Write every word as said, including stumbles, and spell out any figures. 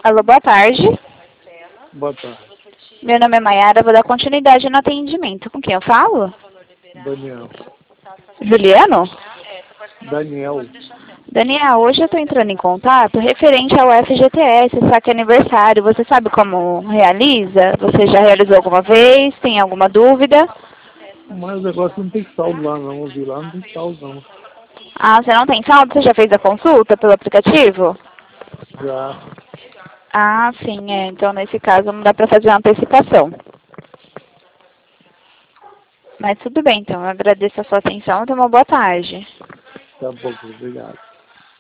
Alô, boa tarde. Boa tarde. Meu nome é Mayara, vou dar continuidade no atendimento. Com quem eu falo? Daniel. Juliano? Daniel. Daniel, hoje eu estou entrando em contato referente ao F G T S, saque aniversário. Você sabe como realiza? Você já realizou alguma vez? Tem alguma dúvida? Mas o negócio não tem saldo lá não, eu vi lá, não tem saldo não. Ah, você não tem saldo? Você já fez a consulta pelo aplicativo? Já. Ah, sim, é. Então, nesse caso, não dá para fazer uma antecipação. Mas tudo bem, então. Eu agradeço a sua atenção e tenha uma boa tarde. Tá bom, obrigado.